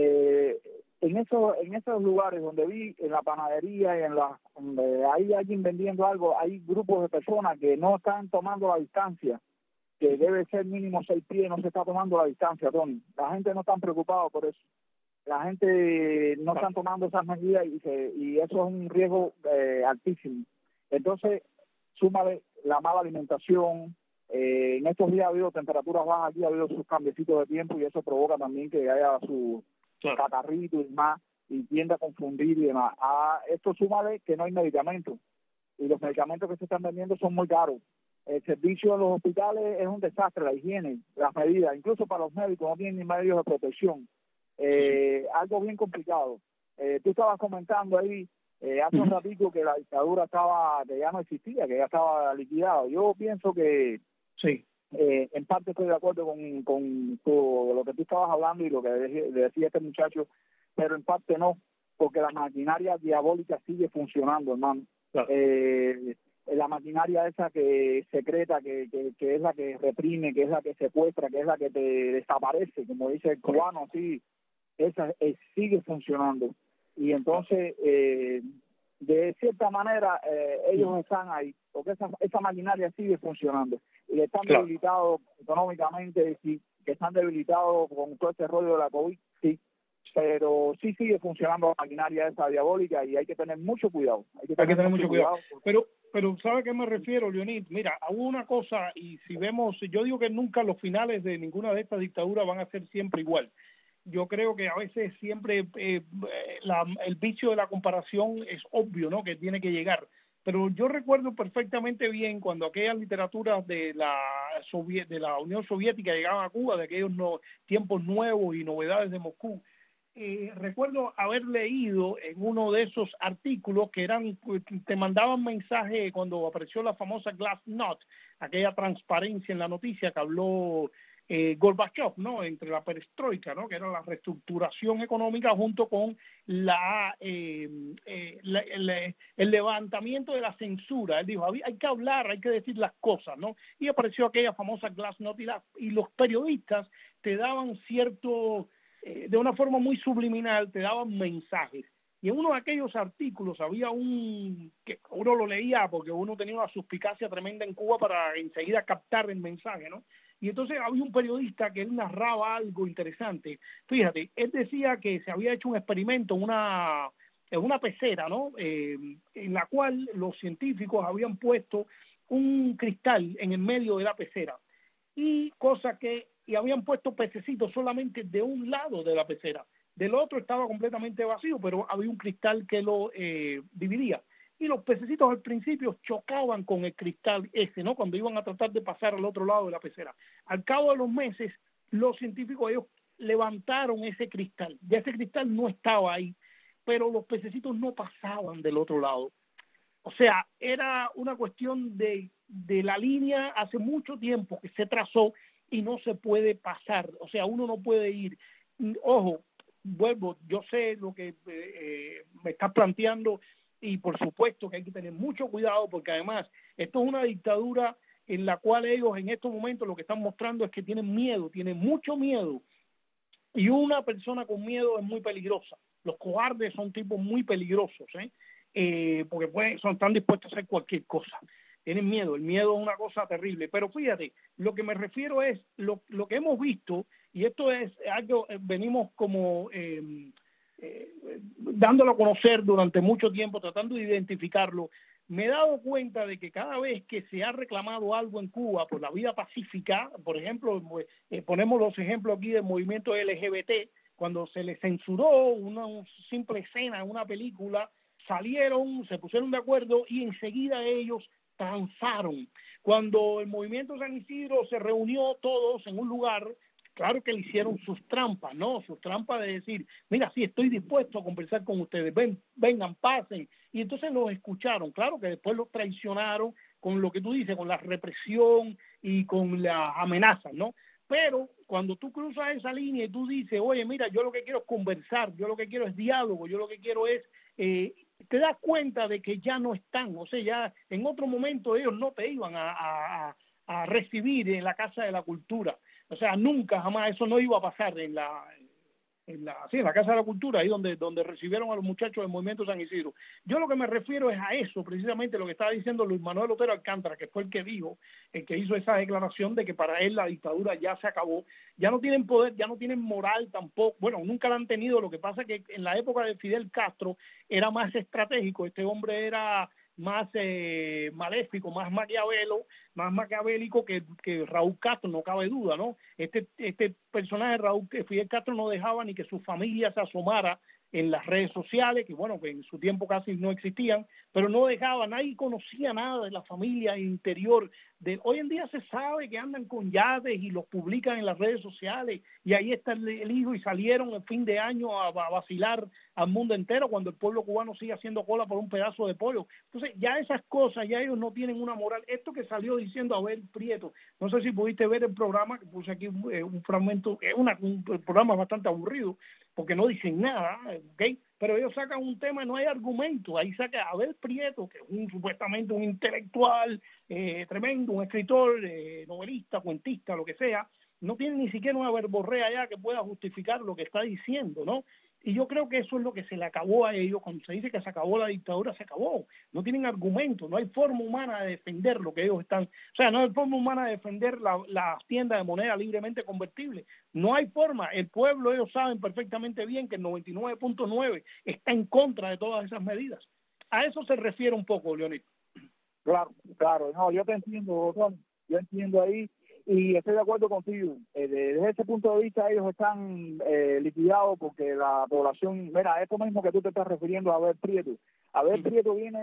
M: en esos lugares donde vi, en la panadería y donde hay alguien vendiendo algo, hay grupos de personas que no están tomando la distancia, que debe ser mínimo 6 pies, no se está tomando la distancia, Tony. La gente no está preocupada por eso. La gente no está tomando esas medidas y eso es un riesgo altísimo. Entonces, súmale la mala alimentación. En estos días ha habido temperaturas bajas aquí, ha habido sus cambiecitos de tiempo y eso provoca también que haya su catarrito y demás y tiende a confundir y demás. Esto súmale que no hay medicamentos y los medicamentos que se están vendiendo son muy caros. El servicio en los hospitales es un desastre, la higiene, las medidas, incluso para los médicos no tienen ni medios de protección. Algo bien complicado. Tú estabas comentando ahí hace un ratito que la dictadura que ya no existía, que ya estaba liquidada. Yo pienso que
C: sí,
M: en parte estoy de acuerdo con lo que tú estabas hablando y lo que decía este muchacho, pero en parte no, porque la maquinaria diabólica sigue funcionando, hermano. Claro. La maquinaria esa que secreta, que es la que reprime, que es la que secuestra, que es la que te desaparece, como dice el cubano, sí, esa sigue funcionando. Y entonces, de cierta manera, ellos están ahí, porque esa maquinaria sigue funcionando. Y están debilitados económicamente, sí, que están debilitados con todo este rollo de la COVID, sí. Pero sí sigue funcionando la maquinaria esa diabólica y hay que tener mucho cuidado. Hay que tener mucho cuidado.
C: Pero ¿sabe a qué me refiero, Leonid? Mira, a una cosa, y si vemos, yo digo que nunca los finales de ninguna de estas dictaduras van a ser siempre igual. Yo creo que a veces siempre el vicio de la comparación es obvio, ¿no? Que tiene que llegar. Pero yo recuerdo perfectamente bien cuando aquellas literaturas de la Unión Soviética llegaban a Cuba, de aquellos tiempos nuevos y novedades de Moscú. Recuerdo haber leído en uno de esos artículos que te mandaban mensaje cuando apareció la famosa Glasnost, aquella transparencia en la noticia que habló Gorbachev, ¿no? Entre la perestroika, ¿no? Que era la reestructuración económica junto con el levantamiento de la censura. Él dijo, hay que hablar, hay que decir las cosas, ¿no? Y apareció aquella famosa Glasnost y los periodistas te daban de una forma muy subliminal, te daban mensajes. Y en uno de aquellos artículos había que uno lo leía porque uno tenía una suspicacia tremenda en Cuba para enseguida captar el mensaje, ¿no? Y entonces había un periodista que él narraba algo interesante. Fíjate, él decía que se había hecho un experimento en una pecera, ¿no? En la cual los científicos habían puesto un cristal en el medio de la pecera y habían puesto pececitos solamente de un lado de la pecera. Del otro estaba completamente vacío, pero había un cristal que lo dividía. Y los pececitos al principio chocaban con el cristal ese, ¿no? Cuando iban a tratar de pasar al otro lado de la pecera. Al cabo de los meses, los científicos, ellos levantaron ese cristal. Ya ese cristal no estaba ahí, pero los pececitos no pasaban del otro lado. O sea, era una cuestión de la línea hace mucho tiempo que se trazó y no se puede pasar. O sea, uno no puede ir. Ojo, vuelvo, yo sé lo que me estás planteando y por supuesto que hay que tener mucho cuidado porque además esto es una dictadura en la cual ellos en estos momentos lo que están mostrando es que tienen miedo, tienen mucho miedo, y una persona con miedo es muy peligrosa. Los cobardes son tipos muy peligrosos, porque están dispuestos a hacer cualquier cosa. Tienen miedo, el miedo es una cosa terrible. Pero fíjate, lo que me refiero es lo que hemos visto, y esto es algo, venimos como dándolo a conocer durante mucho tiempo, tratando de identificarlo. Me he dado cuenta de que cada vez que se ha reclamado algo en Cuba por la vía pacífica, por ejemplo, ponemos los ejemplos aquí del movimiento LGBT, cuando se les censuró una simple escena en una película, salieron, se pusieron de acuerdo y enseguida ellos transaron. Cuando el movimiento San Isidro se reunió todos en un lugar, claro que le hicieron sus trampas, ¿no? Sus trampas de decir, mira, sí, estoy dispuesto a conversar con ustedes, vengan, pasen. Y entonces los escucharon. Claro que después los traicionaron con lo que tú dices, con la represión y con las amenazas, ¿no? Pero cuando tú cruzas esa línea y tú dices, oye, mira, yo lo que quiero es conversar, yo lo que quiero es diálogo, yo lo que quiero es... te das cuenta de que ya no están, o sea, ya en otro momento ellos no te iban a recibir en la Casa de la Cultura. O sea, nunca, jamás, eso no iba a pasar en la Casa de la Cultura, ahí donde recibieron a los muchachos del Movimiento San Isidro. Yo lo que me refiero es a eso, precisamente lo que estaba diciendo Luis Manuel Otero Alcántara, que fue el que hizo esa declaración de que para él la dictadura ya se acabó, ya no tienen poder, ya no tienen moral tampoco, bueno, nunca la han tenido, lo que pasa es que en la época de Fidel Castro era más estratégico, este hombre era más maléfico, más maquiavélico que Raúl Castro, no cabe duda, ¿no? Este personaje, Fidel Castro, no dejaba ni que su familia se asomara en las redes sociales, que bueno, que en su tiempo casi no existían, pero no dejaba, nadie conocía nada de la familia interior. Hoy en día se sabe que andan con yates y los publican en las redes sociales, y ahí está el hijo, y salieron el fin de año a vacilar al mundo entero cuando el pueblo cubano sigue haciendo cola por un pedazo de pollo. Entonces ya esas cosas, ya ellos no tienen una moral. Esto que salió diciendo Abel Prieto, no sé si pudiste ver el programa, que puse aquí un fragmento, un programa bastante aburrido, porque no dicen nada, ¿ok? Pero ellos sacan un tema y no hay argumento. Ahí saca a Abel Prieto, que es supuestamente un intelectual tremendo, un escritor, novelista, cuentista, lo que sea, no tiene ni siquiera una verborrea ya que pueda justificar lo que está diciendo, ¿no? Y yo creo que eso es lo que se le acabó a ellos. Cuando se dice que se acabó la dictadura, se acabó. No tienen argumento, no hay forma humana de defender lo que ellos están... O sea, no hay forma humana de defender las tiendas de moneda libremente convertible. No hay forma. El pueblo, ellos saben perfectamente bien que el 99.9 está en contra de todas esas medidas. A eso se refiere un poco, Leonid.
M: Claro. No, yo te entiendo, doctor. Yo entiendo ahí. Y estoy de acuerdo contigo. Desde ese punto de vista ellos están liquidados porque la población... Mira, esto mismo que tú te estás refiriendo a Abel Prieto. Abel Prieto viene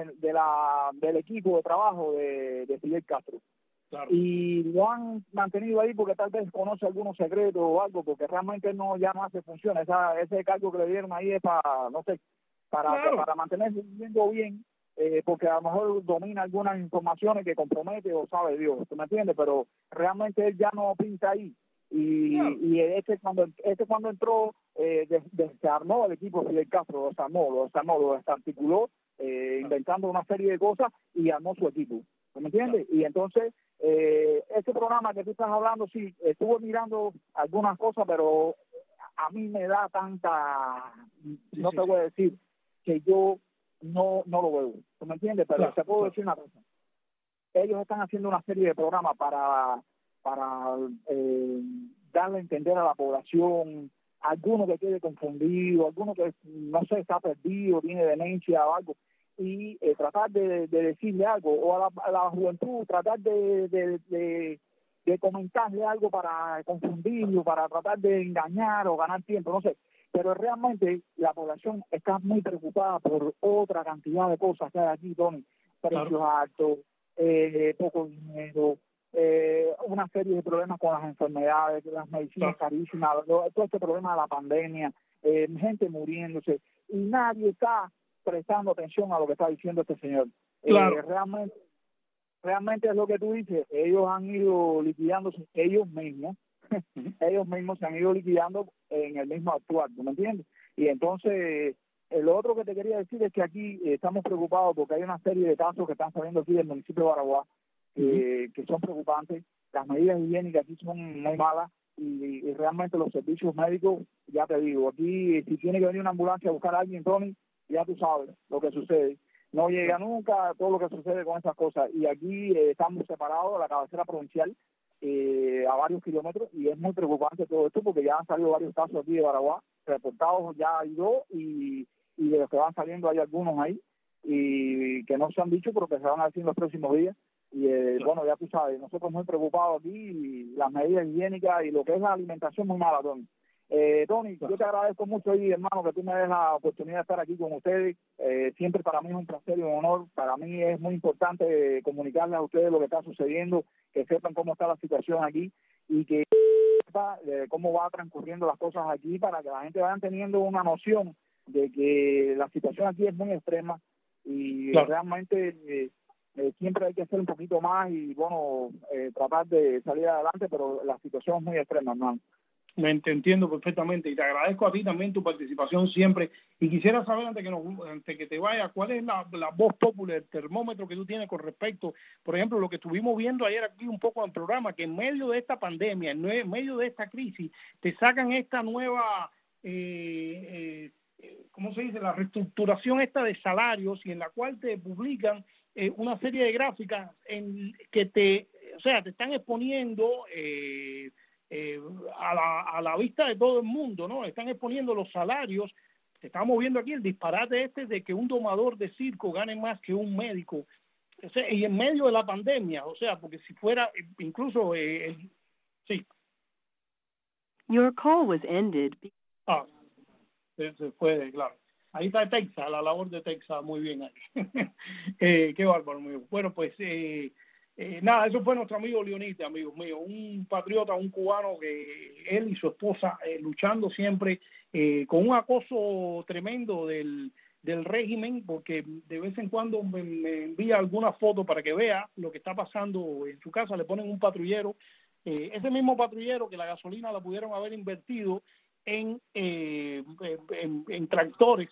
M: del equipo de trabajo de Fidel Castro. Claro. Y lo han mantenido ahí porque tal vez conoce algunos secretos o algo, porque realmente ya no hace función. Ese cargo que le dieron ahí es para, no sé, para mantenerse viviendo bien. Porque a lo mejor domina algunas informaciones que compromete o sabe Dios, ¿tú me entiendes? Pero realmente él ya no pinta ahí. Y cuando entró, desarmó el equipo de Fidel Castro, lo desarticuló, inventando una serie de cosas y armó su equipo, ¿tú me entiendes? Y entonces, este programa que tú estás hablando, sí, estuve mirando algunas cosas, pero a mí me da tanta, no te voy a decir que yo no lo veo, ¿tú me entiendes? Pero te puedo decir una cosa. Ellos están haciendo una serie de programas para darle a entender a la población, alguno que quede confundido, alguno que, no sé, está perdido, tiene demencia o algo, y tratar de decirle algo, o a la juventud, tratar de comentarle algo para confundirlo, para tratar de engañar o ganar tiempo, no sé. Pero realmente la población está muy preocupada por otra cantidad de cosas que hay aquí, Tony. Precios altos, poco dinero, una serie de problemas con las enfermedades, las medicinas carísimas, todo este problema de la pandemia, gente muriéndose, y nadie está prestando atención a lo que está diciendo este señor. Realmente es lo que tú dices, ellos han ido liquidándose ellos mismos, ellos mismos se han ido liquidando en el mismo actuar, ¿tú me entiendes? Y entonces, lo otro que te quería decir es que aquí estamos preocupados porque hay una serie de casos que están saliendo aquí del municipio de Baraguá, que son preocupantes. Las medidas higiénicas aquí son muy malas y realmente los servicios médicos, ya te digo, aquí si tiene que venir una ambulancia a buscar a alguien, Tony, ya tú sabes lo que sucede. No llega nunca todo lo que sucede con esas cosas. Y aquí estamos separados de la cabecera provincial a varios kilómetros, y es muy preocupante todo esto porque ya han salido varios casos aquí de Baraguá, reportados ya hay 2, y de los que van saliendo hay algunos ahí y que no se han dicho pero que se van a decir en los próximos días. Y bueno, ya tú sabes, nosotros muy preocupados aquí, y las medidas higiénicas y lo que es la alimentación muy mala, Tony. Tony, yo te agradezco mucho, hermano, que tú me des la oportunidad de estar aquí con ustedes. Siempre para mí es un placer y un honor. Para mí es muy importante comunicarles a ustedes lo que está sucediendo, que sepan cómo está la situación aquí y que sepan cómo va transcurriendo las cosas aquí, para que la gente vaya teniendo una noción de que la situación aquí es muy extrema y realmente siempre hay que hacer un poquito más y, bueno, tratar de salir adelante, pero la situación es muy extrema, hermano.
C: Te entiendo perfectamente y te agradezco a ti también tu participación siempre. Y quisiera saber, antes que te vayas, cuál es la voz popular, el termómetro que tú tienes con respecto, por ejemplo, lo que estuvimos viendo ayer aquí un poco en el programa, que en medio de esta pandemia, en medio de esta crisis, te sacan esta nueva, ¿cómo se dice?, la reestructuración esta de salarios, y en la cual te publican una serie de gráficas en que te están exponiendo a la vista de todo el mundo, ¿no? Están exponiendo los salarios. Estamos viendo aquí el disparate de que un domador de circo gane más que un médico, o sea, y en medio de la pandemia, o sea, porque si fuera incluso sí.
N: Your call was ended.
C: Se fue, claro. Ahí está Texas, la labor de Texas, muy bien ahí. Qué bárbaro, amigo. Bueno, pues nada, eso fue nuestro amigo Leonid, amigos míos, un patriota, un cubano, que él y su esposa luchando siempre con un acoso tremendo del régimen, porque de vez en cuando me envía alguna foto para que vea lo que está pasando en su casa. Le ponen un patrullero, ese mismo patrullero que la gasolina la pudieron haber invertido en tractores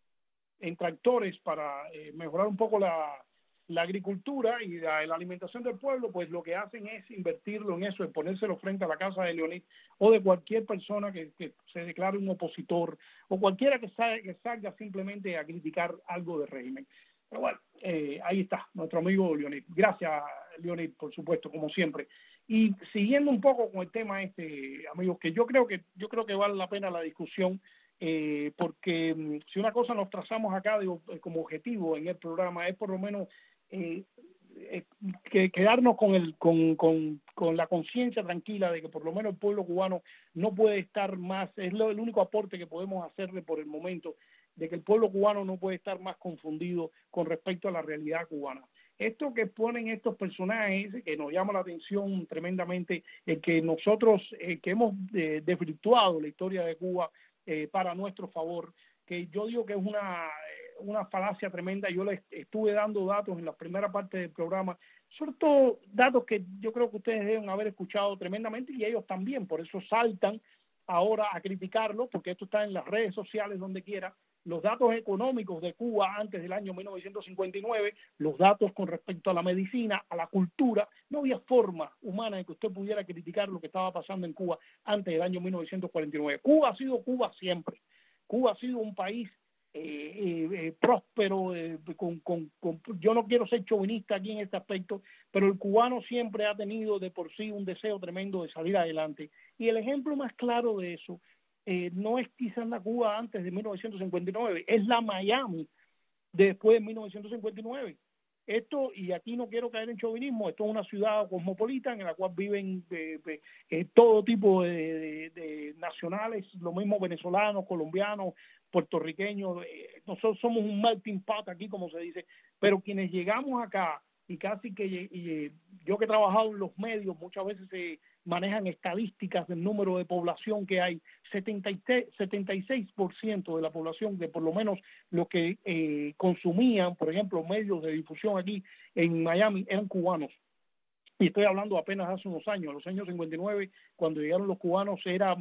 C: para mejorar un poco la agricultura y la alimentación del pueblo. Pues lo que hacen es invertirlo en eso, en ponérselo frente a la casa de Leonid o de cualquier persona que se declare un opositor, o cualquiera que salga simplemente a criticar algo del régimen. Pero bueno, ahí está nuestro amigo Leonid. Gracias, Leonid, por supuesto, como siempre. Y siguiendo un poco con el tema amigos, que yo creo que vale la pena la discusión, porque si una cosa nos trazamos acá como objetivo en el programa es por lo menos que quedarnos con la conciencia tranquila de que por lo menos el pueblo cubano no puede estar más, es el único aporte que podemos hacerle por el momento, de que el pueblo cubano no puede estar más confundido con respecto a la realidad cubana. Esto que ponen estos personajes, que nos llama la atención tremendamente, que nosotros que hemos desvirtuado la historia de Cuba para nuestro favor, que yo digo que es una falacia tremenda. Yo les estuve dando datos en la primera parte del programa, sobre todo datos que yo creo que ustedes deben haber escuchado tremendamente, y ellos también, por eso saltan ahora a criticarlo, porque esto está en las redes sociales donde quiera, los datos económicos de Cuba antes del año 1959, los datos con respecto a la medicina, a la cultura. No había forma humana de que usted pudiera criticar lo que estaba pasando en Cuba antes del año 1949. Cuba ha sido Cuba siempre. Cuba ha sido un país próspero, yo no quiero ser chauvinista aquí en este aspecto, pero el cubano siempre ha tenido de por sí un deseo tremendo de salir adelante. Y el ejemplo más claro de eso no es quizás la Cuba antes de 1959, es la Miami después de 1959. Esto, y aquí no quiero caer en chauvinismo, esto es una ciudad cosmopolita en la cual viven todo tipo de nacionales, lo mismo venezolanos, colombianos, puertorriqueños. Nosotros somos un melting pot aquí, como se dice, pero quienes llegamos acá, y casi que yo que he trabajado en los medios, muchas veces se manejan estadísticas del número de población que hay. 76% de la población, de por lo menos los que consumían, por ejemplo, medios de difusión aquí en Miami, eran cubanos. Y estoy hablando apenas hace unos años, en los años 59, cuando llegaron los cubanos, era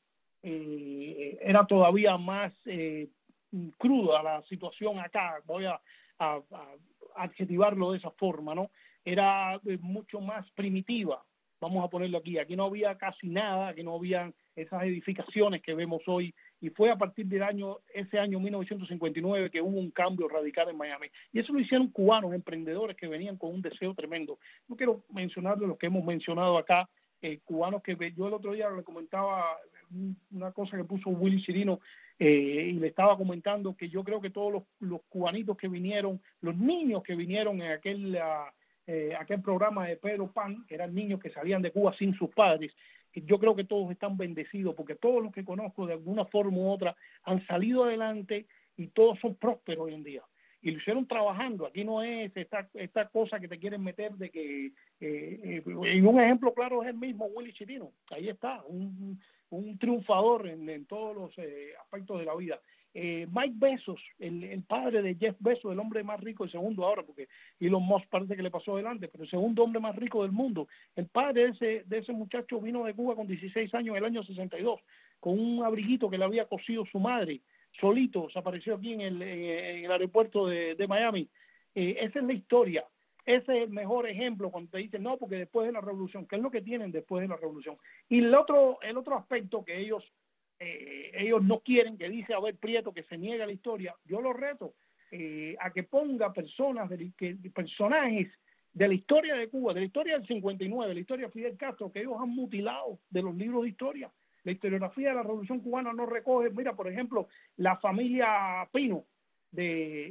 C: todavía más cruda la situación acá. Voy a adjetivarlo de esa forma, ¿no? Era mucho más primitiva, vamos a ponerlo aquí. Aquí no había casi nada, aquí no había esas edificaciones que vemos hoy, y fue a partir del ese año 1959 que hubo un cambio radical en Miami. Y eso lo hicieron cubanos, emprendedores que venían con un deseo tremendo. No quiero mencionar de los que hemos mencionado acá, cubanos que yo el otro día le comentaba una cosa que puso Willy Chirino, y le estaba comentando que yo creo que todos los cubanitos que vinieron, los niños que vinieron en aquel programa de Pedro Pan, que eran niños que salían de Cuba sin sus padres, yo creo que todos están bendecidos, porque todos los que conozco de alguna forma u otra han salido adelante y todos son prósperos hoy en día. Y lo hicieron trabajando. Aquí no es esta cosa que te quieren meter de que... y un ejemplo claro es el mismo Willy Chirino. Ahí está, un triunfador en todos los aspectos de la vida. Mike Bezos, el padre de Jeff Bezos, el hombre más rico, el segundo ahora, porque Elon Musk parece que le pasó adelante, pero el segundo hombre más rico del mundo. El padre de ese muchacho vino de Cuba con 16 años en el año 62, con un abriguito que le había cosido su madre. Solito se apareció aquí en el aeropuerto de Miami. Esa es la historia. Ese es el mejor ejemplo cuando te dicen, no, porque después de la revolución, ¿qué es lo que tienen después de la revolución? Y el otro aspecto que ellos no quieren, que dice Abel Prieto, que se niega a la historia, yo lo reto a que ponga personajes de la historia de Cuba, de la historia del 59, de la historia de Fidel Castro, que ellos han mutilado de los libros de historia. La historiografía de la Revolución Cubana no recoge, mira, por ejemplo, la familia Pino de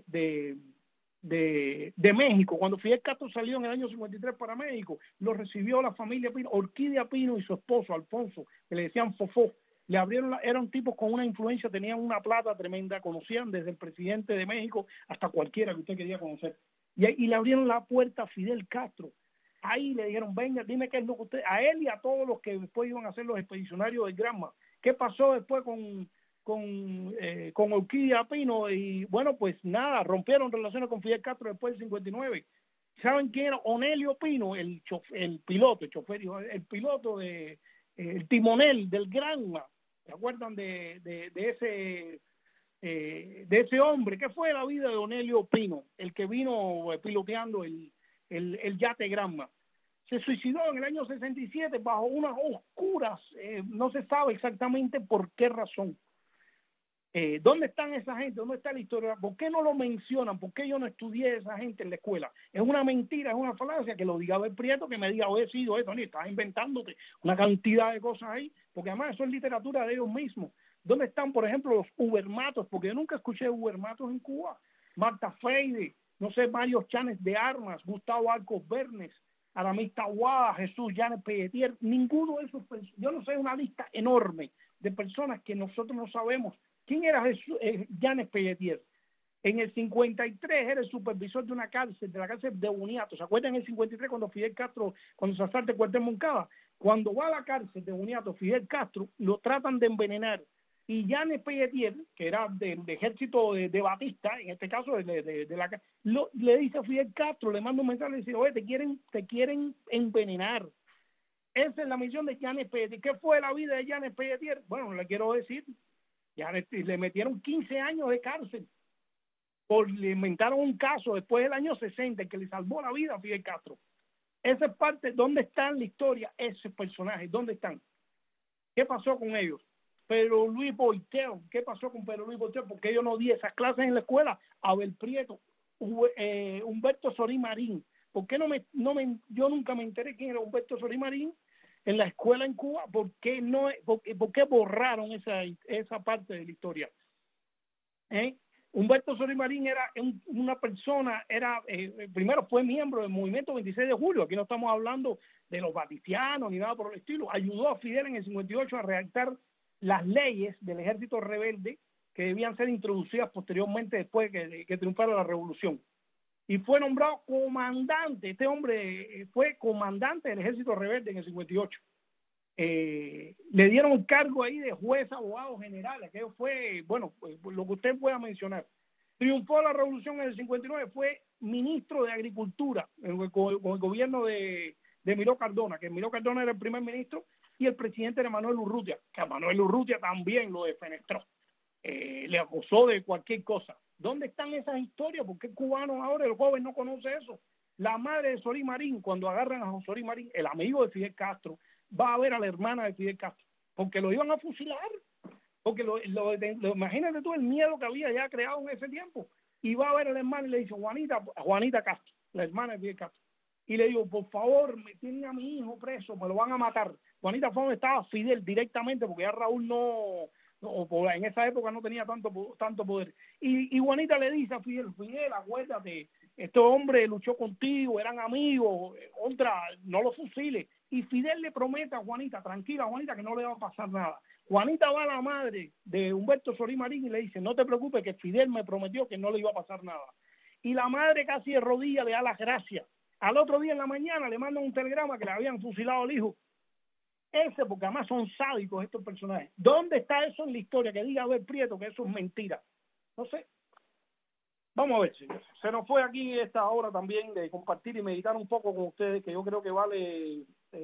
C: México. Cuando Fidel Castro salió en el año 53 para México, lo recibió la familia Pino, Orquídea Pino y su esposo, Alfonso, que le decían Fofó. Le abrieron eran tipos con una influencia, tenían una plata tremenda, conocían desde el presidente de México hasta cualquiera que usted quería conocer. Y le abrieron la puerta a Fidel Castro. Ahí le dijeron, venga, dime qué es lo que usted... A él y a todos los que después iban a ser los expedicionarios del Granma. ¿Qué pasó después con Orquídea Pino? Y bueno, pues nada, rompieron relaciones con Fidel Castro después del 59. ¿Saben quién era? Onelio Pino, el piloto, el timonel del Granma. ¿Se acuerdan de ese hombre? ¿Qué fue la vida de Onelio Pino? El que vino piloteando el yate Granma. Se suicidó en el año 67 bajo unas oscuras, no se sabe exactamente por qué razón. ¿Dónde están esa gente? ¿Dónde está la historia? ¿Por qué no lo mencionan? ¿Por qué yo no estudié a esa gente en la escuela? Es una mentira, es una falacia que lo diga Abel Prieto, que me diga, oye, sí, oye, Tony, estás inventándote una cantidad de cosas ahí, porque además eso es literatura de ellos mismos. ¿Dónde están, por ejemplo, los ubermatos? Porque yo nunca escuché ubermatos en Cuba. Marta Feide, no sé, Mario Chanes de Armas, Gustavo Arcos Bernes, Aramis Tahuada, Jesús Llanes Pelletier, ninguno de esos, yo no sé, una lista enorme de personas que nosotros no sabemos. ¿Quién era Llanes Pelletier? En el 53 era el supervisor de una cárcel, de la cárcel de Boniato. ¿Se acuerdan en el 53 cuando Fidel Castro, cuando se asalta el cuartel Moncada? Cuando va a la cárcel de Boniato, Fidel Castro, lo tratan de envenenar. Y Llanes Pelletier, que era del ejército de Batista, en este caso le dice a Fidel Castro, le manda un mensaje, le dice, oye, te quieren envenenar. Esa es la misión de Llanes Pelletier. ¿Qué fue la vida de Llanes Pelletier? Bueno, le quiero decir, Ya le metieron 15 años de cárcel. Le inventaron un caso después del año 60 que le salvó la vida a Fidel Castro. Esa es parte, ¿dónde está en la historia esos personajes? ¿Dónde están? ¿Qué pasó con ellos? Pedro Luis Boitero, ¿qué pasó con Pedro Luis Boitero? Porque yo no di esas clases en la escuela. Abel Prieto, Humberto Sorín Marín. ¿Por qué yo nunca me enteré quién era Humberto Sorín Marín en la escuela en Cuba? ¿Por qué borraron esa parte de la historia? Humberto Sorín Marín era una persona, primero fue miembro del movimiento 26 de julio, aquí no estamos hablando de los baticianos ni nada por el estilo, ayudó a Fidel en el 58 a redactar las leyes del ejército rebelde que debían ser introducidas posteriormente después que triunfara la revolución. Y fue nombrado comandante, este hombre fue comandante del ejército rebelde en el 58. Le dieron un cargo ahí de juez, abogado general, aquello fue, bueno, lo que usted pueda mencionar. Triunfó la revolución en el 59, fue ministro de Agricultura con el gobierno de Miró Cardona, que Miró Cardona era el primer ministro, y el presidente era Manuel Urrutia, que a Manuel Urrutia también lo defenestró, le acusó de cualquier cosa. ¿Dónde están esas historias? ¿Por qué cubanos ahora, el joven no conoce eso? La madre de Sorín Marín, cuando agarran a Sorín Marín, el amigo de Fidel Castro, va a ver a la hermana de Fidel Castro, porque lo iban a fusilar, porque imagínate tú el miedo que había ya creado en ese tiempo, y va a ver a la hermana y le dice, Juanita Castro, la hermana de Fidel Castro, y le digo, por favor, me tienen a mi hijo preso, me lo van a matar. Juanita fue donde estaba Fidel directamente, porque ya Raúl en esa época no tenía tanto poder, y Juanita le dice a Fidel, acuérdate, este hombre luchó contigo, eran amigos, no lo fusiles. Y Fidel le promete a Juanita, tranquila Juanita, que no le va a pasar nada. Juanita va a la madre de Humberto Sorín Marín y le dice, no te preocupes, que Fidel me prometió que no le iba a pasar nada. Y la madre casi de rodillas le da las gracias. Al otro día en la mañana le mandan un telegrama que le habían fusilado al hijo. Porque además son sádicos estos personajes. ¿Dónde está eso en la historia? Que diga Abel Prieto que eso es mentira. No sé. Vamos a ver, señores. Se nos fue aquí esta hora también de compartir y meditar un poco con ustedes, que yo creo que vale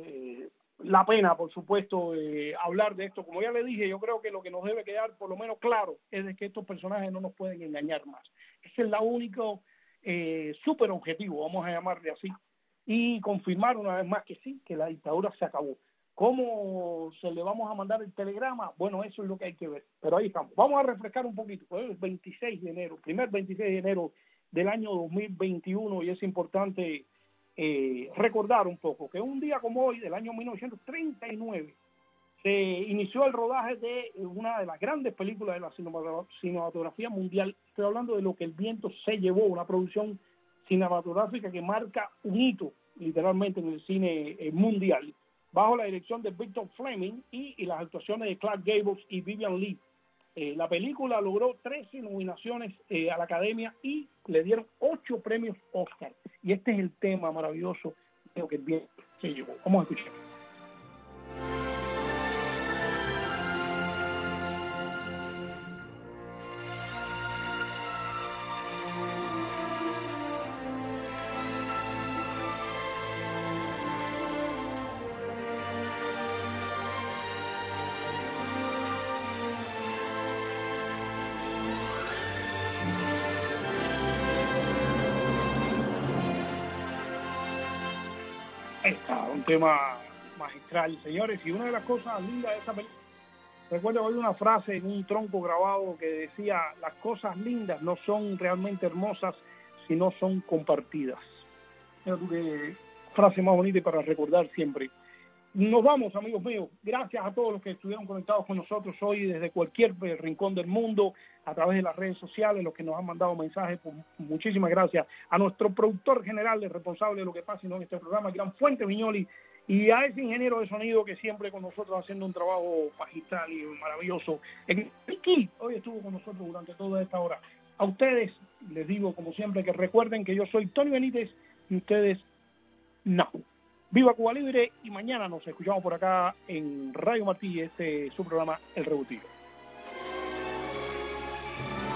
C: la pena, por supuesto, hablar de esto. Como ya le dije, yo creo que lo que nos debe quedar por lo menos claro es de que estos personajes no nos pueden engañar más. Ese es el único súper objetivo, vamos a llamarle así, y confirmar una vez más que sí, que la dictadura se acabó. ¿Cómo se le vamos a mandar el telegrama? Bueno, eso es lo que hay que ver. Pero ahí estamos. Vamos a refrescar un poquito. Pues el 26 de enero, primer 26 de enero del año 2021, y es importante recordar un poco que un día como hoy, del año 1939, se inició el rodaje de una de las grandes películas de la cinematografía mundial. Estoy hablando de Lo que el viento se llevó, una producción cinematográfica que marca un hito, literalmente, en el cine mundial, bajo la dirección de Victor Fleming y las actuaciones de Clark Gable y Vivian Leigh. La película logró 13 nominaciones a la Academia y le dieron 8 premios Oscar. Y este es el tema maravilloso de Lo que el viento se llevó. Vamos a escuchar. Está un tema magistral, señores, y una de las cosas lindas de esta película, recuerdo hoy una frase en un tronco grabado que decía, las cosas lindas no son realmente hermosas, sino son compartidas. Mira tú qué frase más bonita y para recordar siempre. Nos vamos, amigos míos. Gracias a todos los que estuvieron conectados con nosotros hoy desde cualquier rincón del mundo, a través de las redes sociales, los que nos han mandado mensajes. Pues, muchísimas gracias a nuestro productor general, el responsable de lo que pasa en este programa, el gran Fuente Viñoli, y a ese ingeniero de sonido que siempre con nosotros haciendo un trabajo magistral y maravilloso. Ricky hoy estuvo con nosotros durante toda esta hora. A ustedes les digo, como siempre, que recuerden que yo soy Tony Benítez y ustedes no. Viva Cuba Libre, y mañana nos escuchamos por acá en Radio Martí, su programa El Rebutiro.